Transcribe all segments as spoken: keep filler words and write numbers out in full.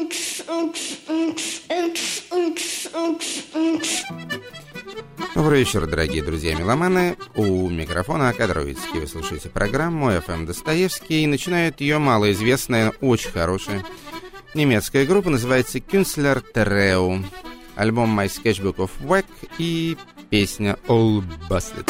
Добрый вечер, дорогие друзья-меломаны. У микрофона Кадровицкий. Вы слушаете программу эф эм Достоевский. И начинает ее малоизвестная, очень хорошая немецкая группа. Называется Künstler Trio. Альбом My Sketchbook of Whack и песня All Busted.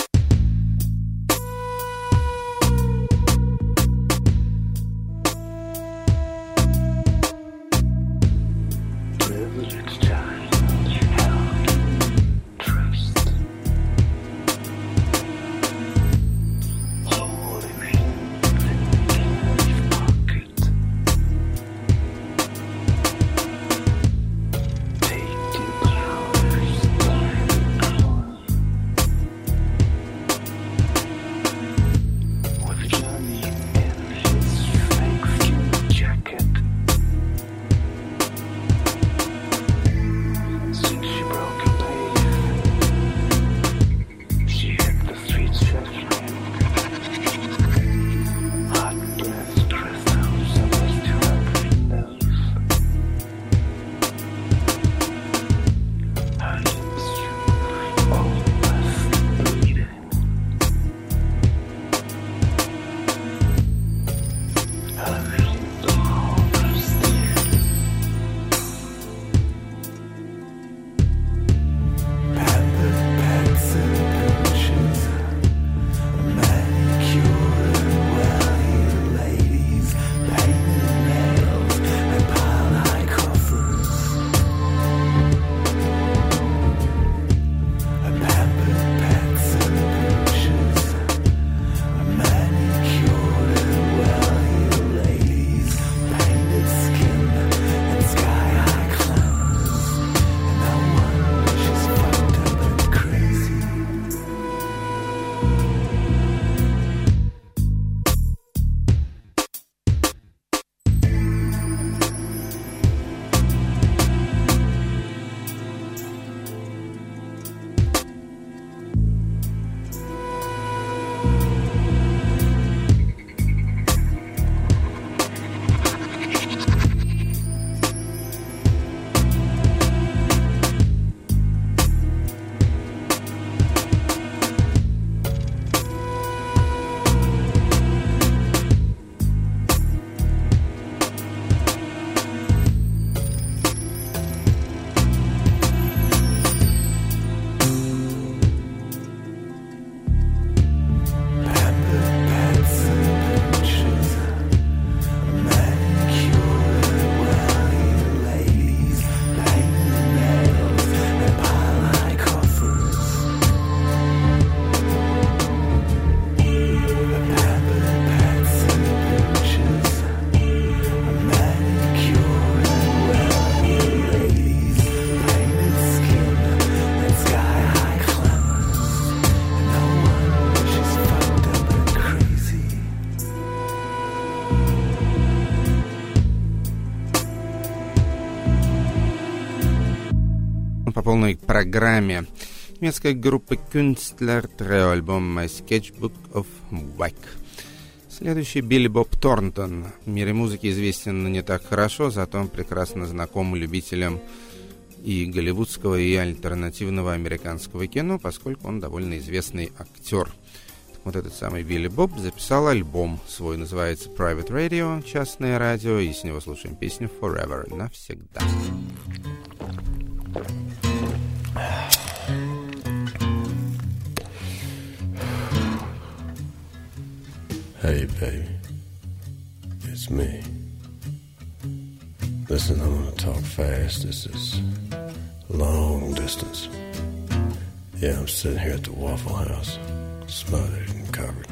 Полной программе немецкая группа Künstler Trio, альбом My Sketchbook of Whack. Следующий Билли Боб Торнтон. В мире музыки известен не так хорошо, зато он прекрасно знаком любителям и голливудского, и альтернативного американского кино, поскольку он довольно известный актер. Вот этот самый Билли Боб записал альбом свой, называется Private Radio, частное радио, и с него слушаем песню Forever, навсегда. Hey, baby, it's me. Listen, I'm gonna talk fast. This is long distance. Yeah, I'm sitting here at the Waffle House, smothered and covered.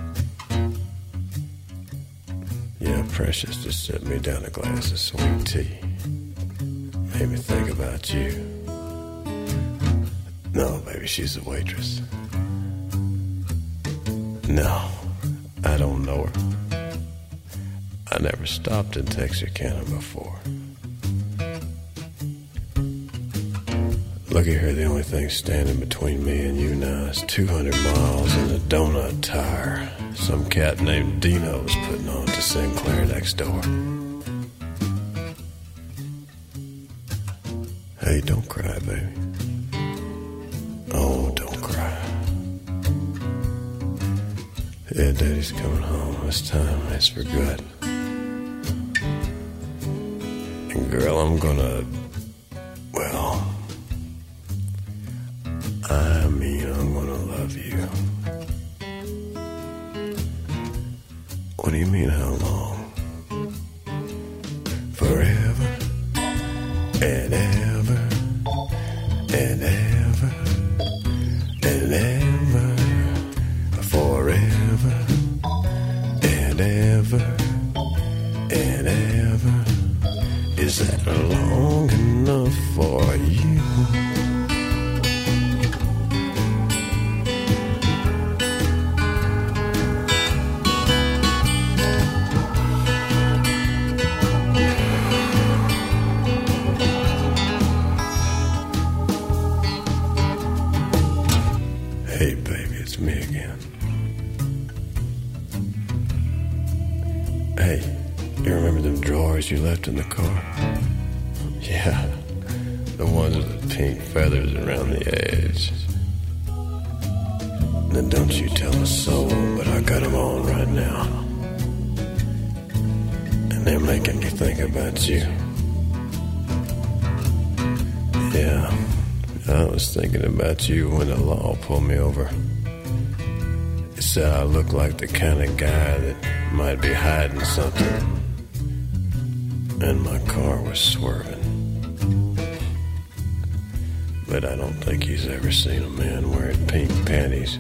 Yeah, Precious just set me down a glass of sweet tea. Made me think about you. No, baby, she's a waitress. No, I don't know her. I never stopped in Texarkana before. Looky here, the only thing standing between me and you now is two hundred miles and a donut tire some cat named Dino was putting on to Sinclair next door. Hey, don't cry, baby. Oh, don't cry. Yeah, Daddy's coming home. This time it's for good. And girl, I'm gonna, well, I mean, I'm gonna love you. What do you mean, how long? Forever and ever and ever and ever, forever and ever and ever. Is that long enough for you? Hey, baby, it's me again. Hey, you remember them drawers you left in the car? Yeah, the ones with the pink feathers around the edge. Then don't you tell a soul, but I got them on right now. And they're making me think about you. Yeah, I was thinking about you when the law pulled me over. It said I looked like the kind of guy that might be hiding something. And my car was swerving. But I don't think he's ever seen a man wearing pink panties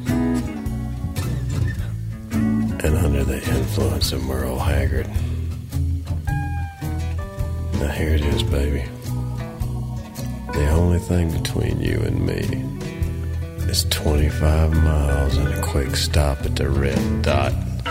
and under the influence of Merle Haggard. Now here it is, baby. The only thing between you and me is twenty-five miles and a quick stop at the red dot.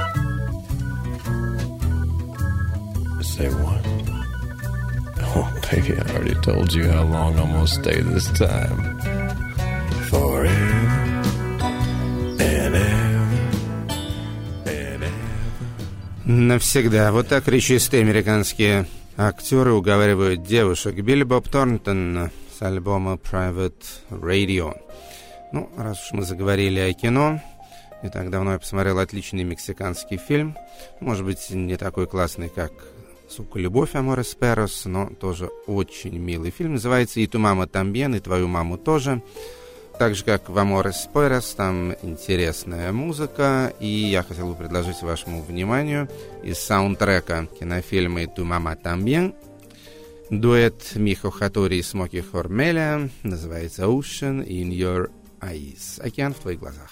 Say what? Oh, baby, I already told you how long I'm gonna stay this time. Forever and ever and ever. Навсегда. Вот так речистые американские актеры уговаривают девушек. Билли Боб Торнтон с альбома Private Radio. Ну, раз уж мы заговорили о кино, не так давно я посмотрел отличный мексиканский фильм. Может быть, не такой классный, как «Сука, любовь», Amores Perros, но тоже очень милый фильм. Называется «И ту мама тамбien», «И твою маму тоже». Так же, как в Amores Perros, там интересная музыка. И я хотел бы предложить вашему вниманию из саундтрека кинофильма «И ту мама тамбien» дуэт Михо Хатори и Смоки Хормеля. Называется «Ocean in Your Eyes». «Океан в твоих глазах».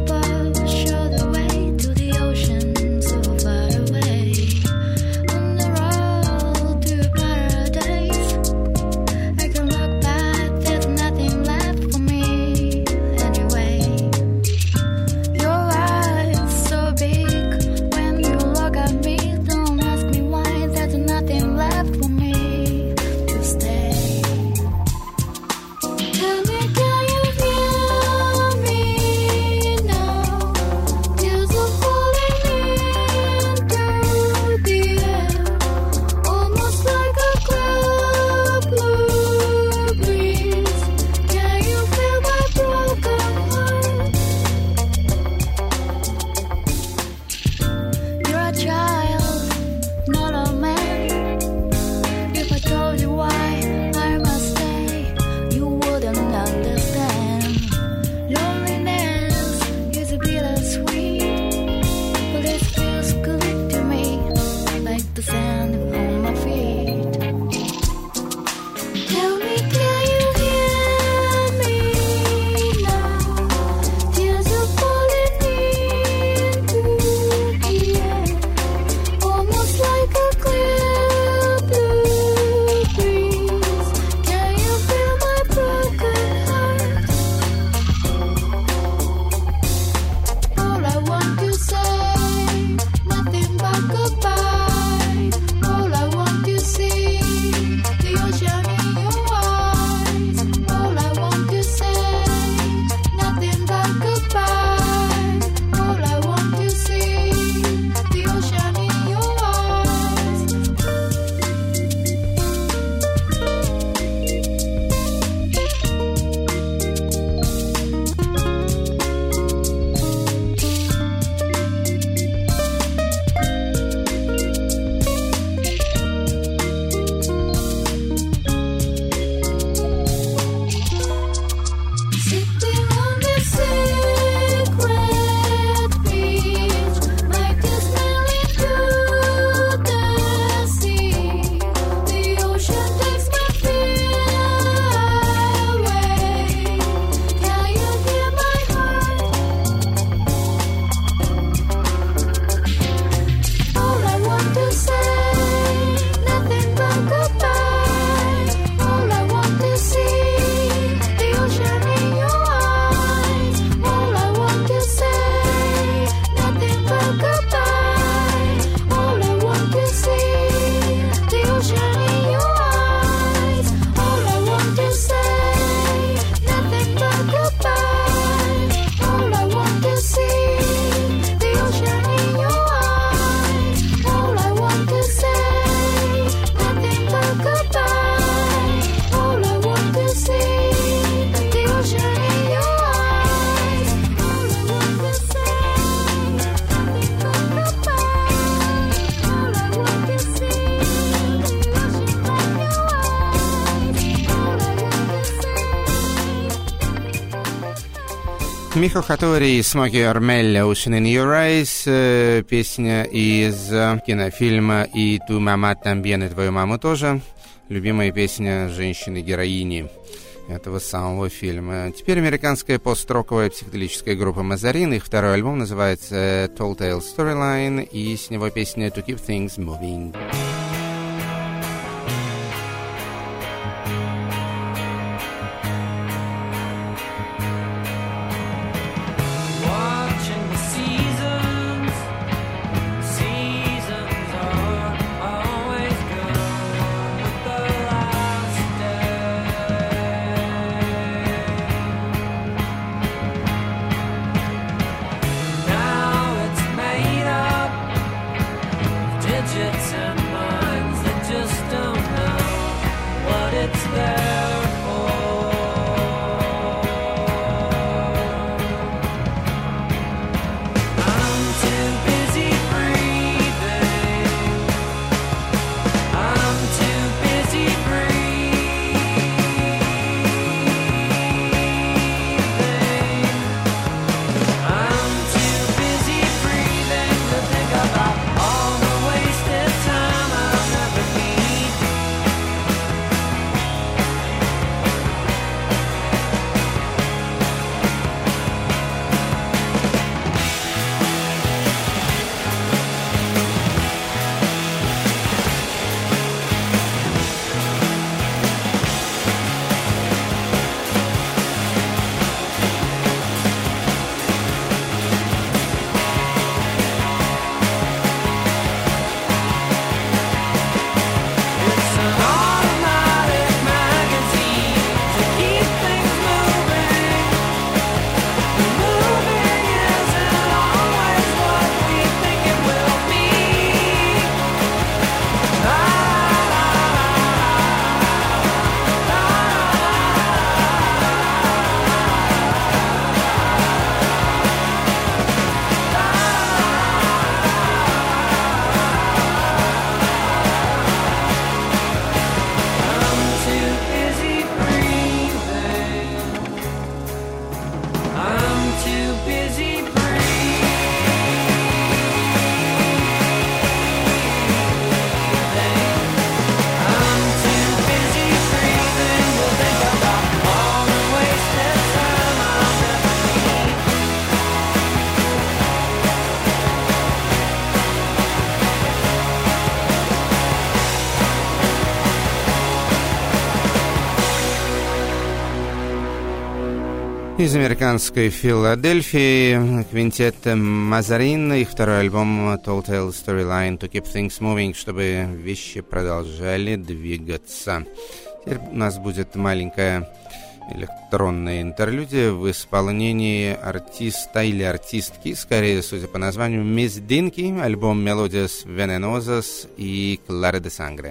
Show the way to the ocean so far away. On the Михо Хатори и Смоки Ормель «Ocean in Your Eyes», песня из кинофильма «И ту мама тамбен, и твою маму тоже», любимая песня женщины-героини этого самого фильма. Теперь американская пост-роковая психоделическая группа Mazarine. Их второй альбом называется Tall Tale Storyline, и с него песня To Keep Things Moving. Из американской Филадельфии квинтет Mazarine, их второй альбом Tall Tale Storyline, To Keep Things Moving, чтобы вещи продолжали двигаться. Теперь у нас будет маленькая электронная интерлюдия в исполнении артиста или артистки, скорее, судя по названию, Мисс Динки, альбом Melodias Venenosas и Clare de Sangre.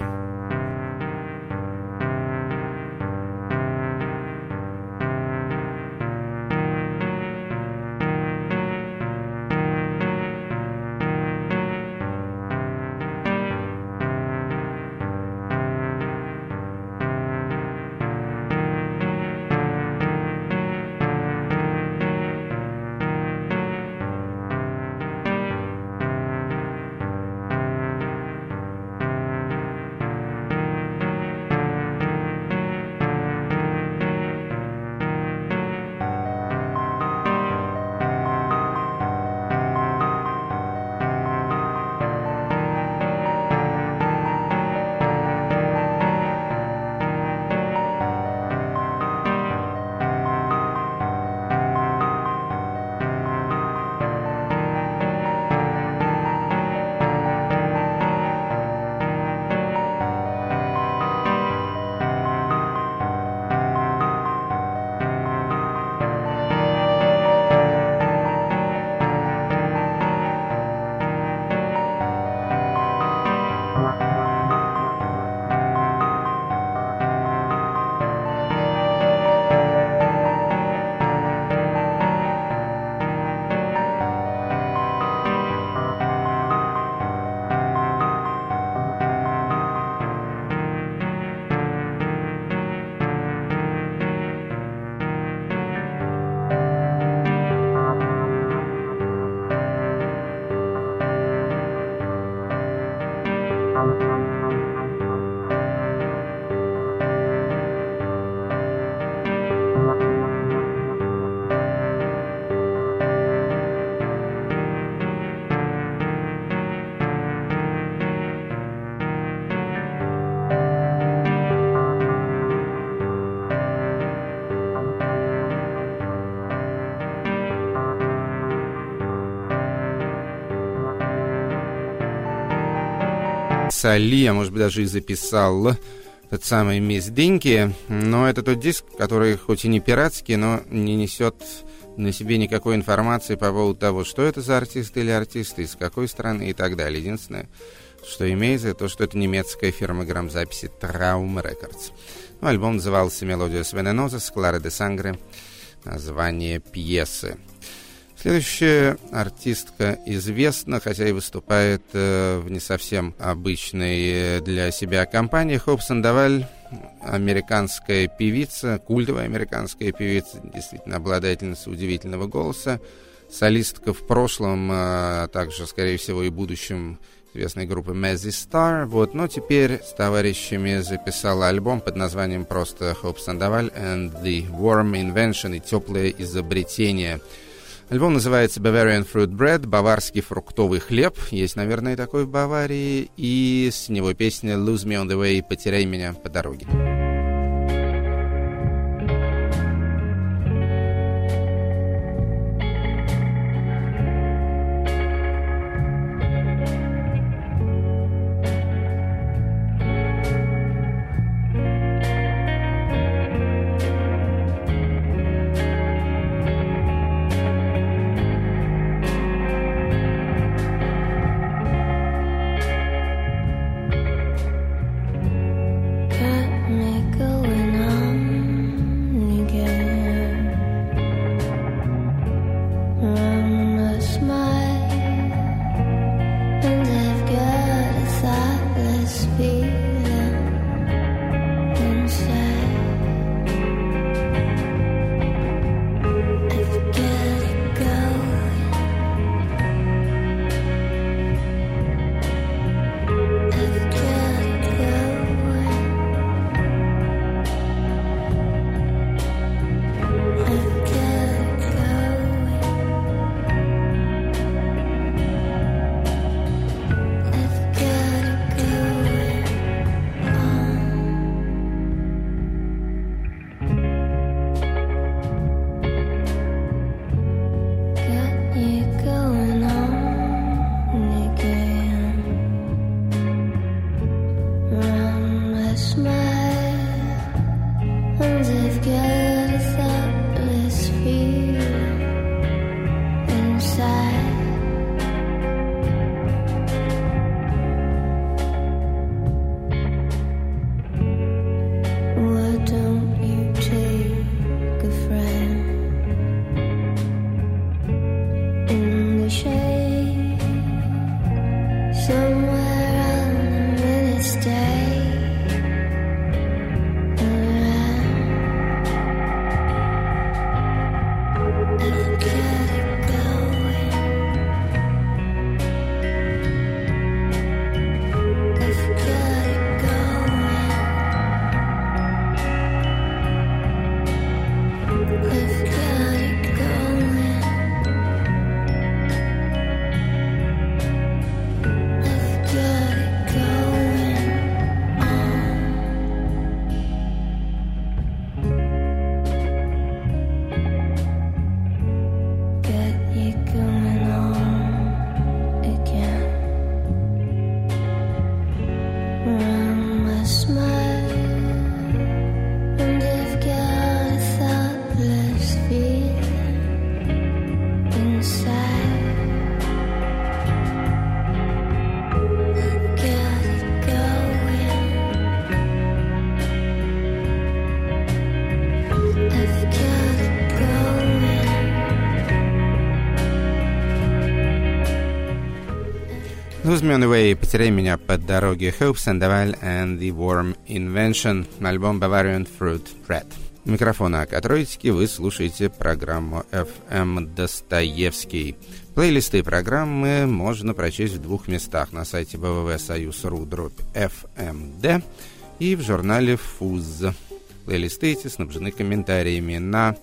записали, а может быть даже и записал тот самый Мисс Динки. Но это тот диск, который хоть и не пиратский, но не несет на себе никакой информации по поводу того, что это за артист или артисты, из какой страны и так далее. Единственное, что имеется, то, что это немецкая фирма грамзаписи Traum Records. Ну, альбом назывался «Melodios Venenosas», «Clare de Sangre», название пьесы. Следующая артистка известна, хотя и выступает э, в не совсем обычной для себя компании. Хоуп Сандоваль, американская певица, культовая американская певица, действительно обладательница удивительного голоса, солистка в прошлом, а также, скорее всего, и будущем известной группы Mazzy Star. Вот, но теперь с товарищами записала альбом под названием просто Хоуп Сандоваль and the Warm Invention, и теплое изобретение. Альбом называется Bavarian Fruit Bread, баварский фруктовый хлеб. Есть, наверное, такой в Баварии. И с него песня Lose Me on the Way, потеряй меня по дороге. Lose Me on the Way, потеряй меня по дороге. Хоуп Сандоваль and the Warm Invention, альбом Bavarian Fruit Bread. У микрофона Акатройцки вы слушаете программу эф эм Достоевский. Плейлисты программы можно прочесть в двух местах: на сайте вэ вэ вэ точка союз точка ру дробь эф эм дэ и в журнале ФУЗ. Плейлисты эти снабжены комментариями. На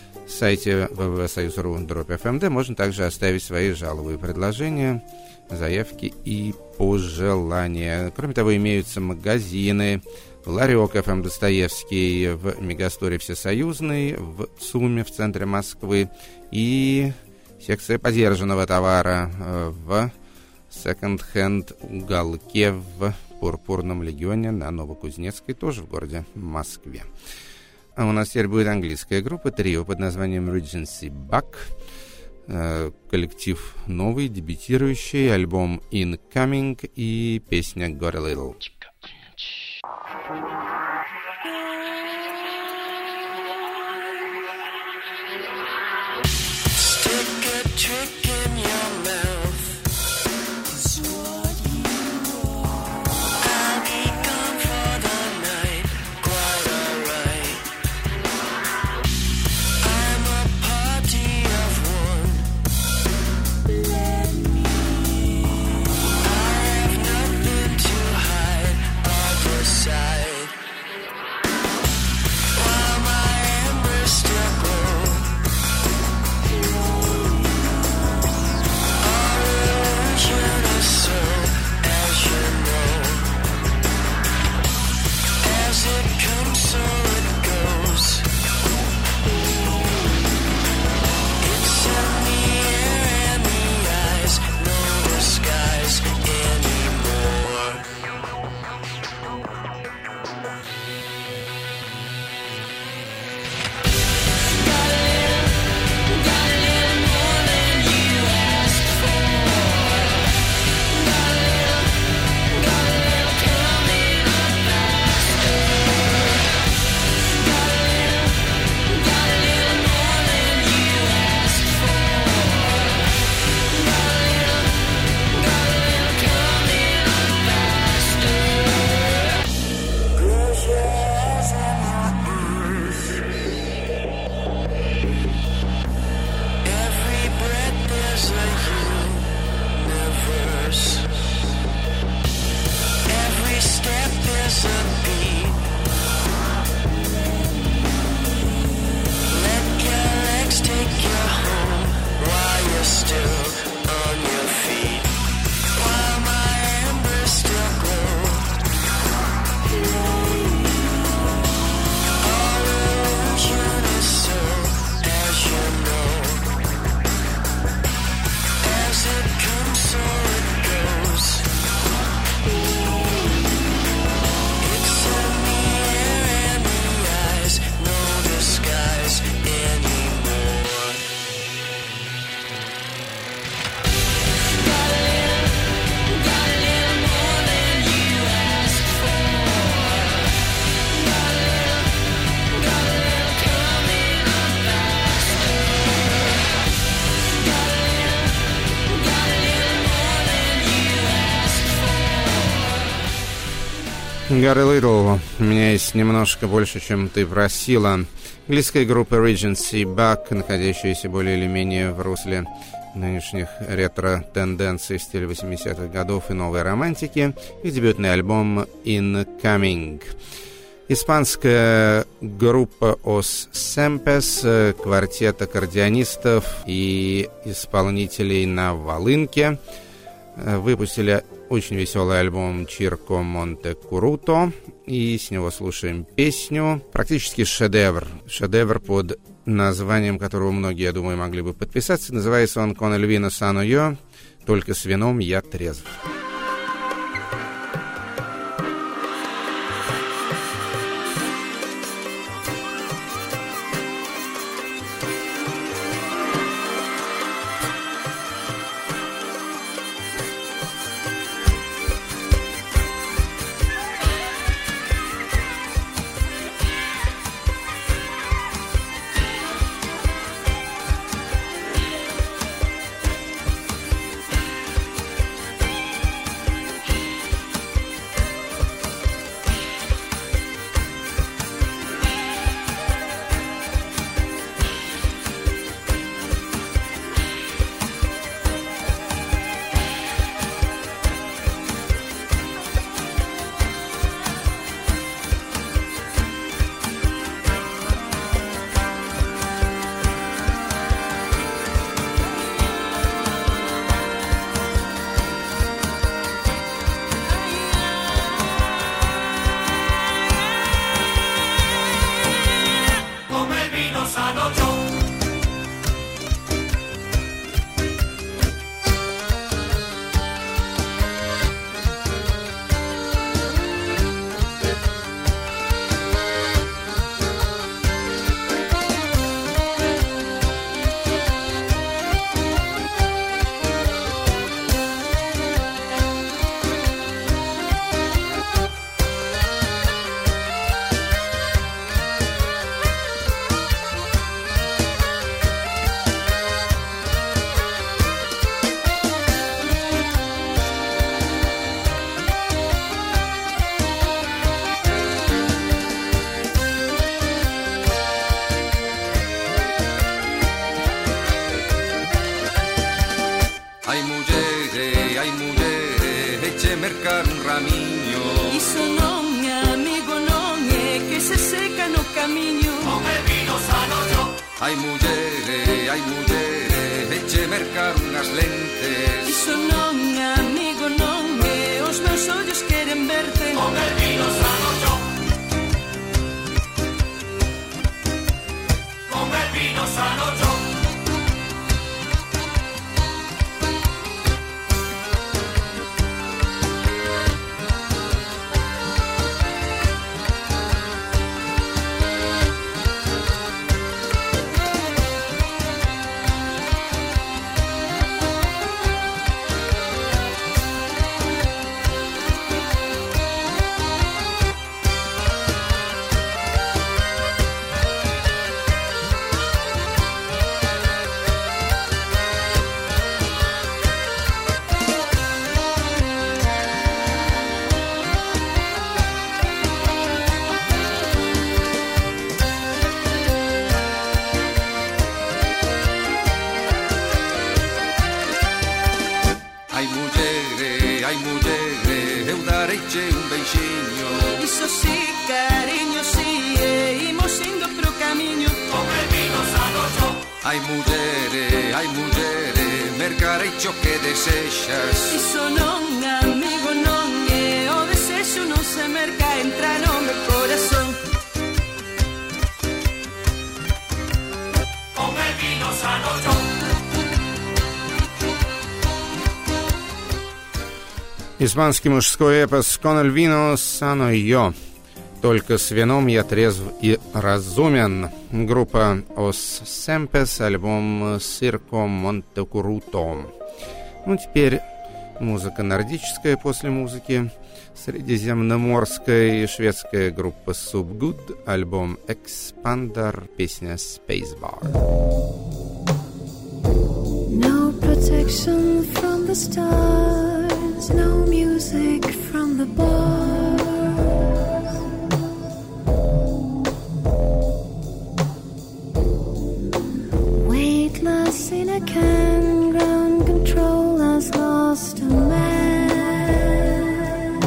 сайте вэ вэ вэ точка союз точка ру дробь эф эм дэ можно также оставить свои жалобы и предложения, заявки и пожелания. Кроме того, имеются магазины: ларек эф эм Достоевский в Мегасторе Всесоюзный, в ЦУМе в центре Москвы, и секция подержанного товара в секонд-хенд уголке в Пурпурном легионе на Новокузнецкой, тоже в городе Москве. А у нас теперь будет английская группа, трио под названием Regency Buck. Коллектив новый, дебютирующий, альбом Incoming и песня Got a Little. Got a Little. У меня есть немножко больше, чем ты просила. Английская группа Regency Buck, находящаяся более или менее в русле нынешних ретро-тенденций в стиле восьмидесятых годов и новой романтики. Их дебютный альбом Incoming. Испанская группа Os Sempes, квартет аккордеонистов и исполнителей на волынке, выпустили очень веселый альбом Чирко Монте Куруто, и с него слушаем песню, практически шедевр, шедевр под названием которого многие, я думаю, могли бы подписаться. Называется он «Con el vino sano yo», «Только с вином я трезв». ai mujeres, eche mercar un ramiño. Iso non, amigo, non é que se seca no camiño. Con el vino sano yo. Ai mujeres, ai mujeres, eche mercar unhas lentes. Iso non, amigo, non é, os meus ollos queren verte. Con el vino sano yo. Con el vino sano yo. Iso sí, cariño, sí, e imos indo pro camiño. Con el vino sano yo. Ai mujeres, ai mujeres, mercarei cho que desexas. Iso non, amigo, non é, o desexo non se merca, entra no meu corazón. Con el vino sano yo. Испанский мужской эпос «Con el vino sano yo». Только с вином я трезв и разумен. Группа «Os Sempes», альбом «Circo Montecuruto». Ну, теперь музыка нордическая после музыки средиземноморской. Шведская группа Subgud, альбом «Expander», песня «Spacebar». No protection from the stars, no music from the bars. Weightless in a can, ground control has lost a man.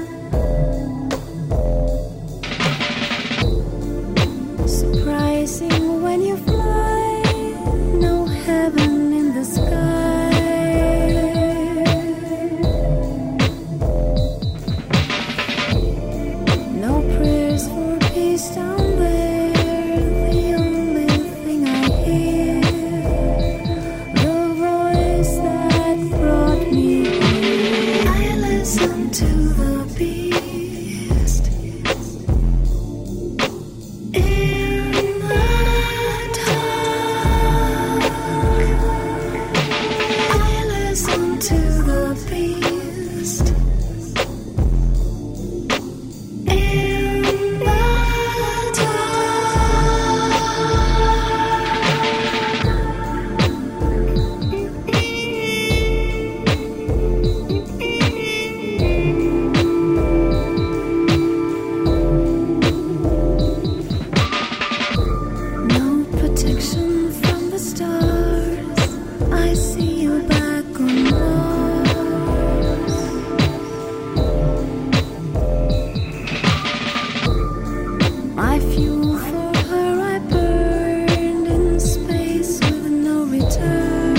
Surprising when you fly, no heaven in the sky. No prayers for peace down there. The only thing I hear, the voice that brought me here. I listen to the beast in the dark. I listen to the beast in the No protection from the stars. I see you back on Mars. My fuel for her I burned in space with no return.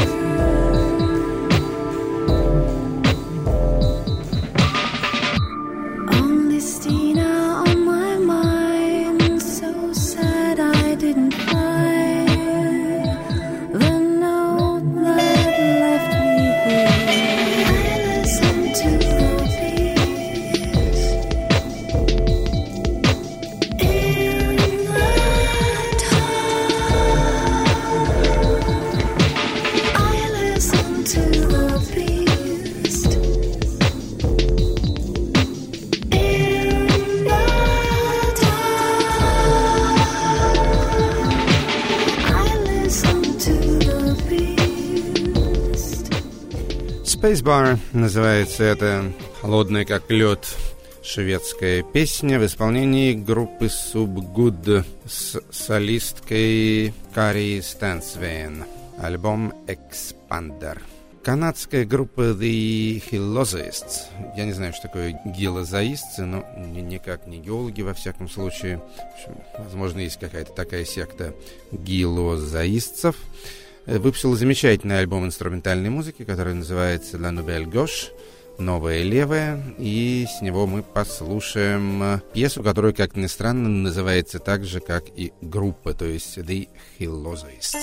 Only Stina on my mind, so sad I didn't find the note that left me here. I listened to the beast in the dark. I listened to the beast in the dark. I listened to the beast. Spacebar называется это, холодная как лед, шведская песня в исполнении группы Subgud с солисткой Kari Stensveen. Альбом Expander. Канадская группа The Gilozaists. Я не знаю, что такое гилозаистцы, но никак не геологи, во всяком случае. В общем, возможно, есть какая-то такая секта гилозаистцев. Выпустила замечательный альбом инструментальной музыки, который называется La Nouvelle Gauche, «Новая левая», и с него мы послушаем пьесу, которая, как ни странно, называется так же, как и группа, то есть The Gilozaists.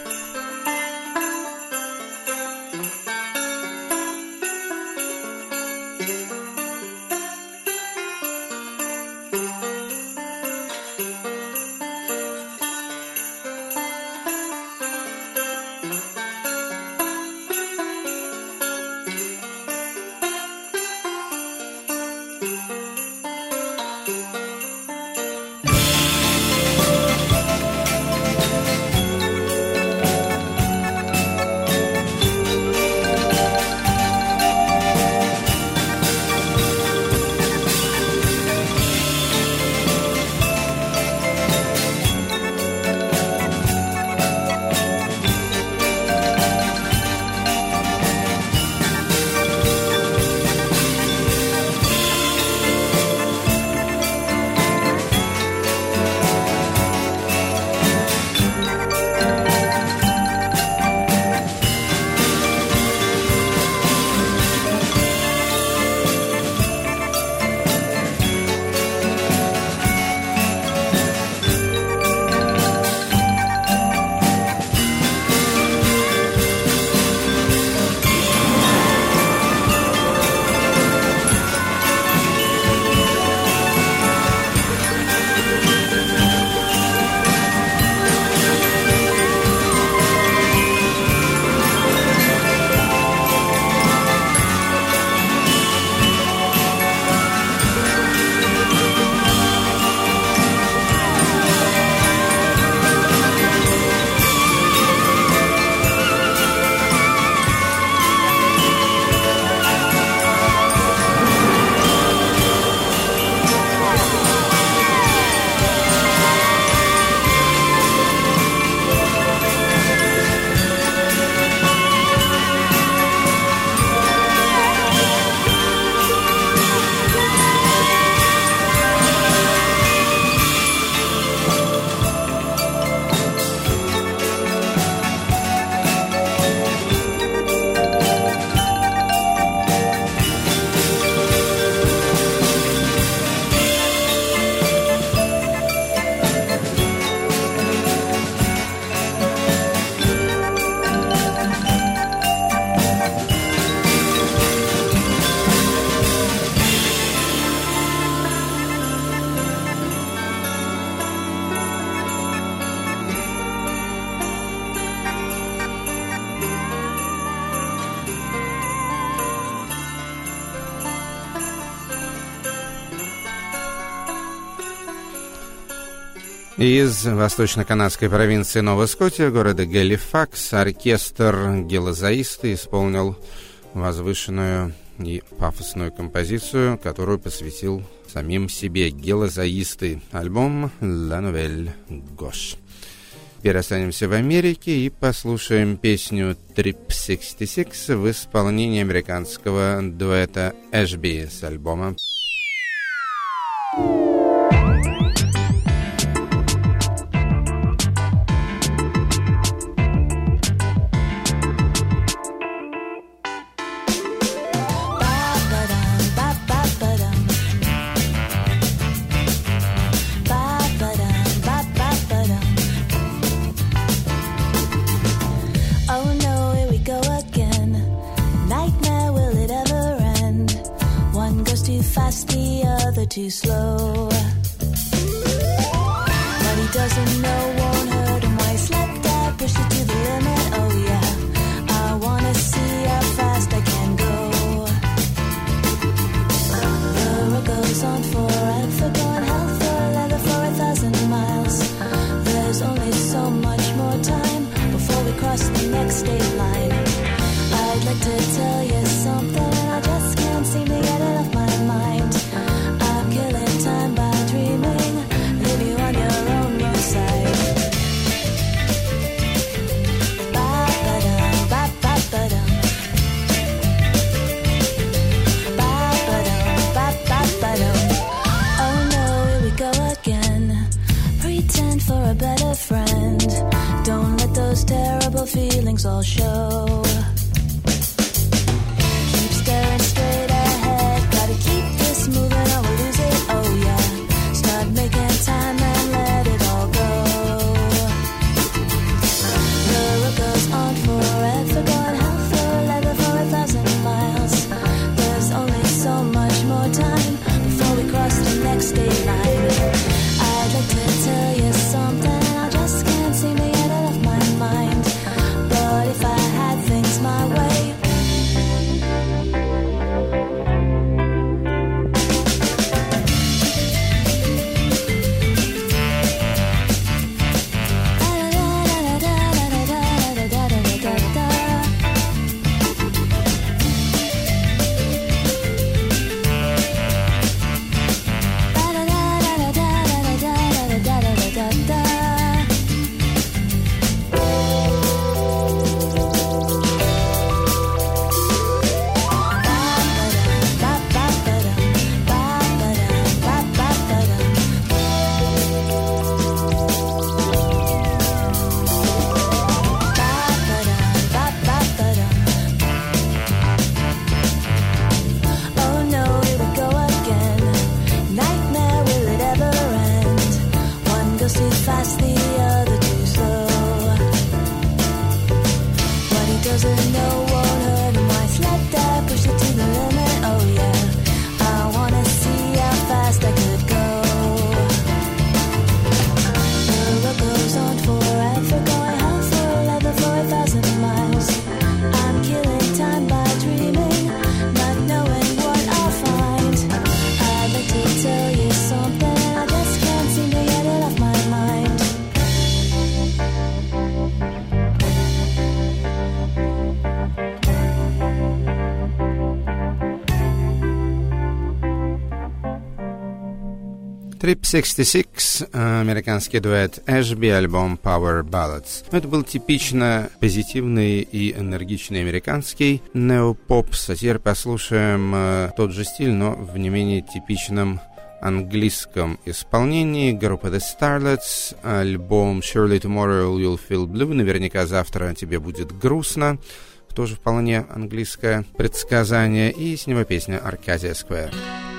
Из восточно-канадской провинции Новая Скотия, города Галифакс, оркестр «Гилозаисты» исполнил возвышенную и пафосную композицию, которую посвятил самим себе «Гилозаисты», альбом «La Nouvelle Gauche». Теперь останемся в Америке и послушаем песню «Trip шестьдесят шесть» в исполнении американского дуэта Ashby с альбома too slow. What he doesn't know won't hurt him. Why he slept out, pushed it to the limit. Oh yeah, I wanna see how fast I can go. The road goes on forever, going hell for leather for a thousand miles. There's only so much more time before we cross the next state line. I'd like to tell you something, and I just can't seem to get it off my mind. Killing time by dreaming, leave you on your own roadside. Ba-ba-dum, ba-ba-ba-dum. songs all show. Keep staring straight ahead, gotta keep this moving or we'll lose it, oh yeah. Start making time and let it all go. The road goes on forever, going hell for leather for a thousand miles. There's only so much more time before we cross the next state line. I'd like to tell you something, I just can't seem to get it off my mind. But if I had things my way, Trip шестьдесят шесть, американский дуэт Ashby, альбом Power Ballads. Это был типично позитивный и энергичный американский неопопс. А теперь послушаем э, тот же стиль, но в не менее типичном английском исполнении. Группа The Starlets, альбом Surely Tomorrow You'll Feel Blue. Наверняка завтра тебе будет грустно. Тоже вполне английское предсказание. И с него песня Arcadia Square.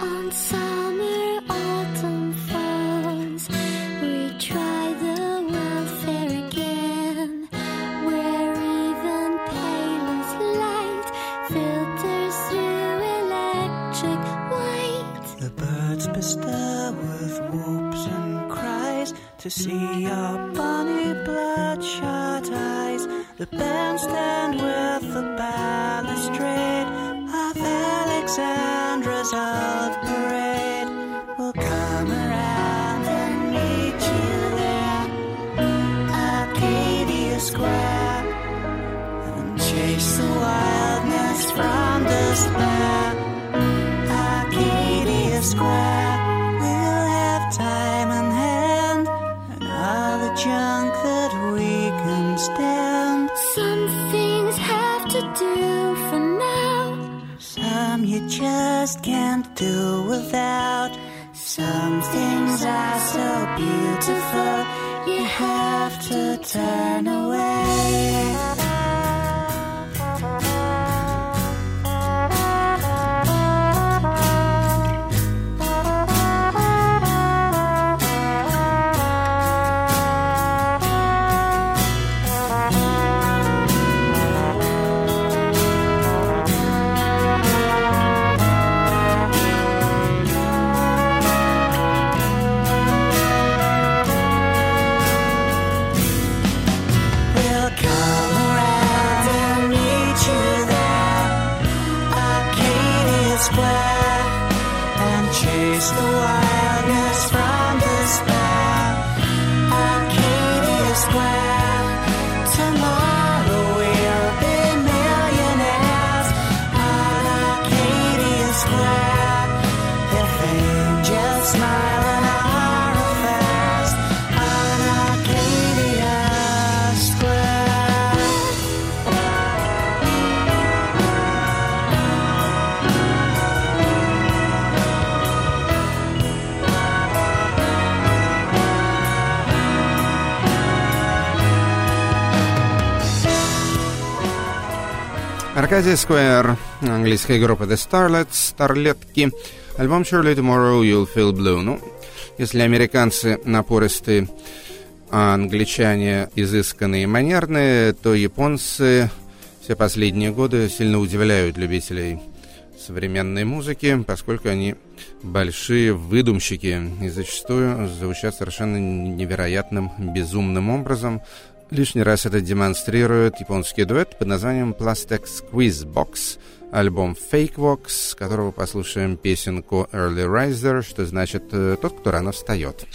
To see your bonny bloodshot eyes, the bandstand with the balustrade of Alexandra's old parade will come around and meet you there, Arcadia Square, and chase the wildness from despair. Arcadia Square, we'll have time in hand, all the junk that we can stand. some things have to do for now, Some you just can't do without. Some things are so beautiful, you have to turn away. We'll call Arcadia Square, английская группа The Starlets, Старлетки, альбом Surely Tomorrow You'll Feel Blue. Ну, если американцы напористые, а англичане изысканные и манерные, то японцы все последние годы сильно удивляют любителей современной музыки, поскольку они большие выдумщики и зачастую звучат совершенно невероятным, безумным образом. Лишний раз это демонстрирует японский дуэт под названием Plastic Squeeze Box, альбом Fake Vox, с которого послушаем песенку Early Riser, что значит «тот, кто рано встает».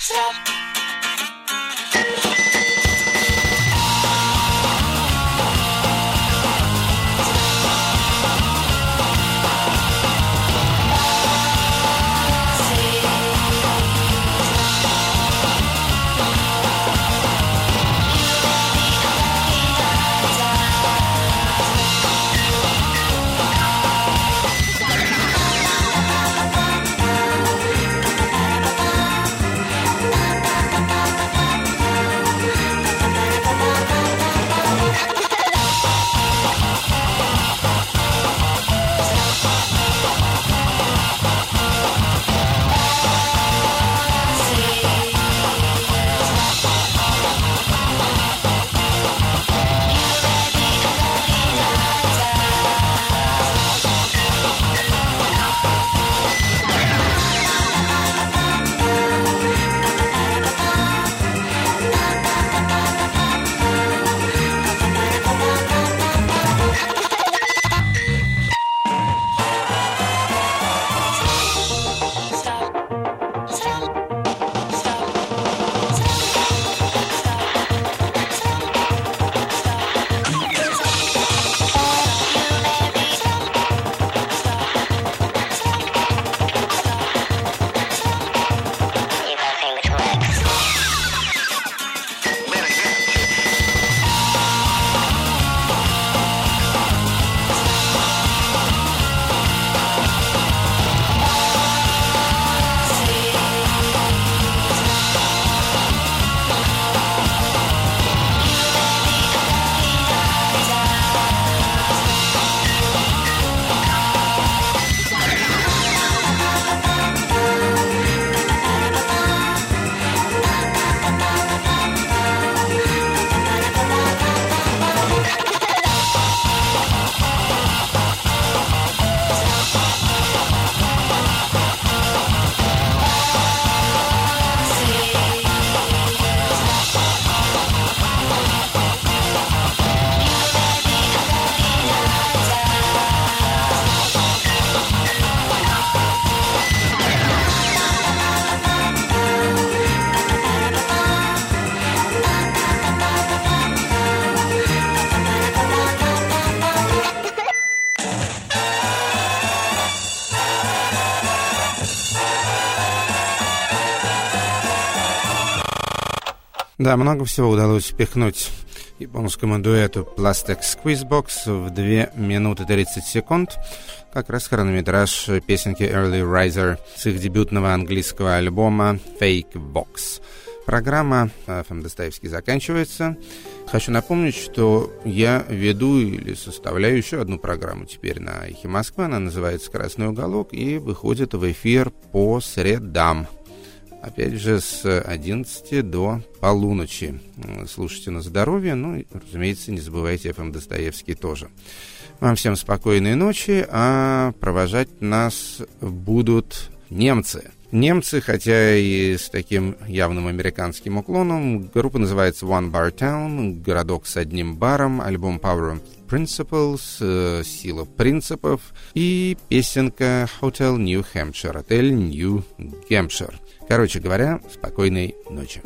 Да, много всего удалось впихнуть японскому дуэту Plastic Squeeze Box в две минуты тридцать секунд. Как раз хронометраж песенки Early Riser с их дебютного английского альбома Fake Vox. Программа эф эм Достоевский заканчивается. Хочу напомнить, что я веду или составляю еще одну программу теперь на Эхе Москвы. Она называется «Красный уголок» и выходит в эфир по средам. Опять же, с одиннадцати до полуночи. Слушайте на здоровье, ну и, разумеется, не забывайте эф эм Достоевский тоже. Вам всем спокойной ночи, а провожать нас будут немцы. Немцы, хотя и с таким явным американским уклоном. Группа называется One Bar Town, городок с одним баром, альбом Power of Principles, сила принципов, и песенка Hotel New Hampshire, отель New Hampshire. Короче говоря, спокойной ночи.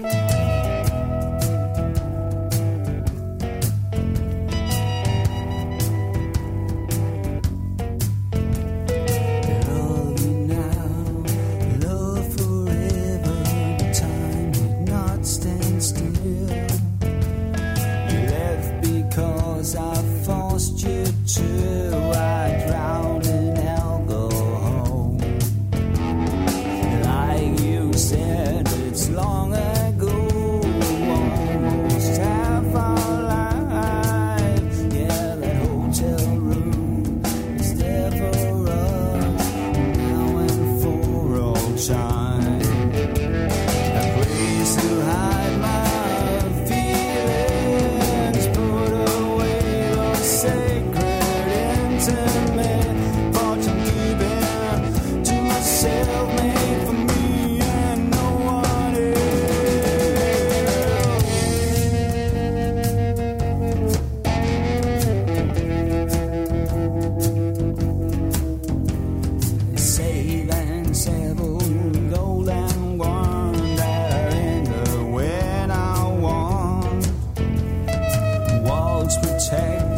Room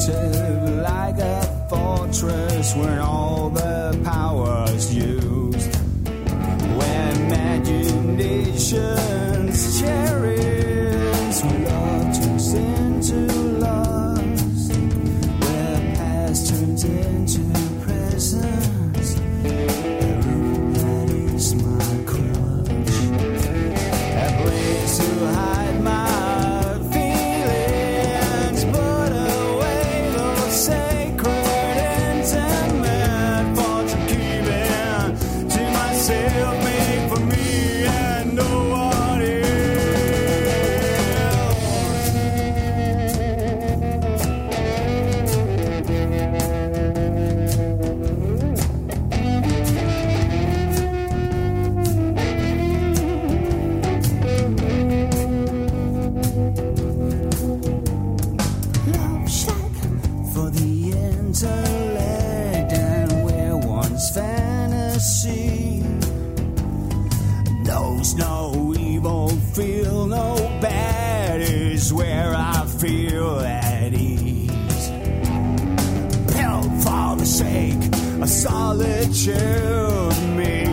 protected like a fortress when all the power's used. Where imagination's chariots when love turns into lust. Where past turns into presence. The room that is my crush. A place to hide my feel no bad is where I feel at ease. Hell for the sake of solitude, me